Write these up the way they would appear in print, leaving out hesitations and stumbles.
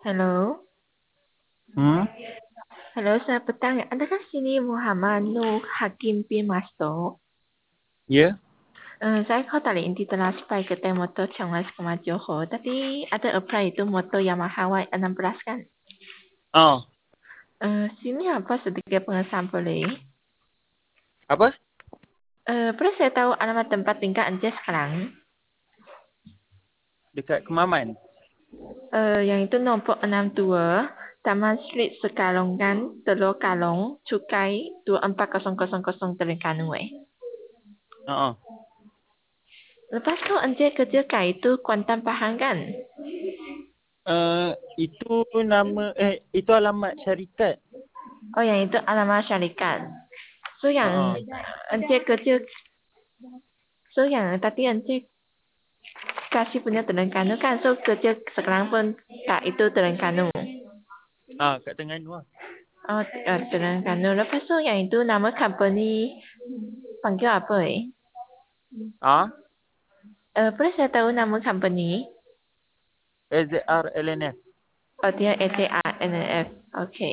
Halo, Hmm? halo, saya bertanya, adakah sini Muhammad Nur Hakim bin Masto? Ya, Saya kau tali inti telah supply ke teh motor Chiangmai sama Johor, tapi ada apply itu motor Yamaha Y16 kan? oh, Sini apa sedikit pengesahan boleh? apa? Boleh saya tahu alamat tempat tinggal Anda sekarang? Dekat Kemaman. Yang itu nombor 62, Taman Street Sekalongan, Teluk Kalong, Cukai 24000 Terengganu. Oh, Lepas tu Anda kerja kat itu Kuantan Pahang kan? itu itu alamat syarikat. Oh, yang itu alamat syarikat. So yang Oh, Encik kerja, so yang tadi Encik kasih punya Terengganu kan, so kerja sekarang pun kat itu Terengganu. kat Terengganu lah. Oh, Terengganu. Lepas tu yang itu nama company panggil apa Ah, boleh saya tahu nama company? AZR LNF. Oh, dia ATRNF. Okay.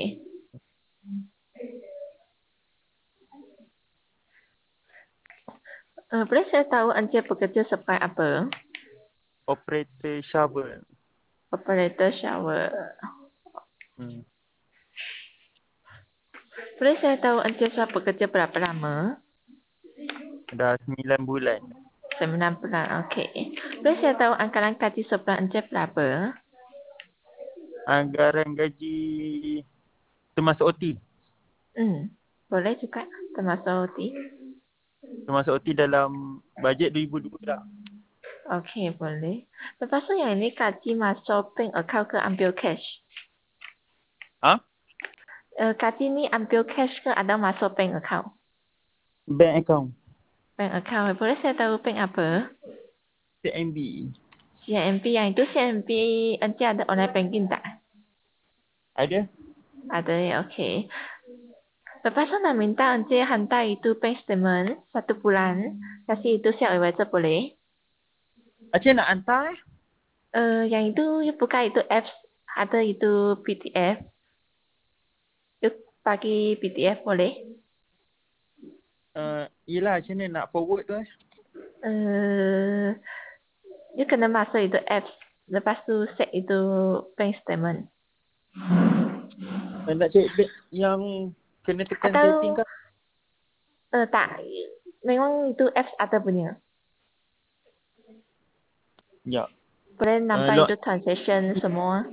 Boleh saya tahu Encik bekerja sebagai apa? Operator shovel. Operator shower. Hmm. Boleh saya tahu Encik sudah bekerja berapa lama? Dah 9 bulan. 9 bulan, okey. Boleh saya tahu anggaran gaji sebulan Encik berapa? Anggaran gaji termasuk OT. Boleh juga termasuk OT. Termasuk OT dalam bajet 2002 dah. Okey, boleh. Lepas tu yang ini gaji masuk bank account ke ambil cash? Ah, Gaji ni ambil cash ke ada masuk bank account? bank account. Bank account. Boleh saya tahu bank apa? CMB. CIMB, yang itu CIMB Encik ada online banking tak? Ada? Ada ya, okey. Lepas tu nak minta Encik hantar itu bank statement 1 bulan. Kasih itu siap website boleh? Aceh nak hantar Yang itu buka itu apps, ada itu PDF. Yuk bagi PDF boleh? Yelah macam mana nak forward tu Uh, you kena masuk itu apps. Lepas tu set itu bank statement. Nak cek yang kena tekan setting Atau kan? tak, memang itu apps ada punya. Ya. Boleh nampak Log itu transaction semua.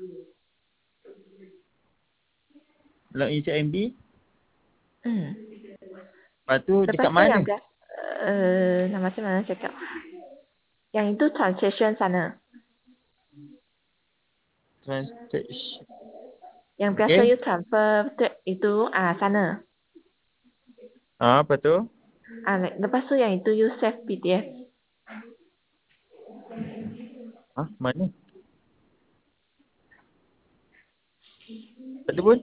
login CMB. Hmm. Lepas tu Lepas dekat tu mana? yang biasa, nama saya mana cakap? Yang itu transaction sana. Transaction. Yang biasa Okay. you transfer itu sana. Apa tu? Lepas tu yang itu you save PDF. Mana? Lepas tu pun?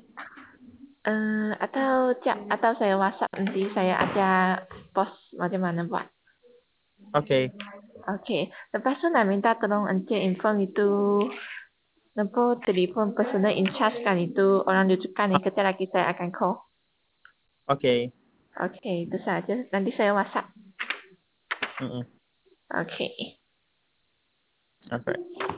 Atau saya WhatsApp nanti saya ajak bos macam mana buat. Okay. Okey. Lepas tu nak minta tolong Encik inform itu nombor telefon personal in charge kan itu orang rujukan yang kejap lagi saya akan call. Okay. Okey, itu saja. Nanti saya WhatsApp. Mm-mm. Okey. Okay.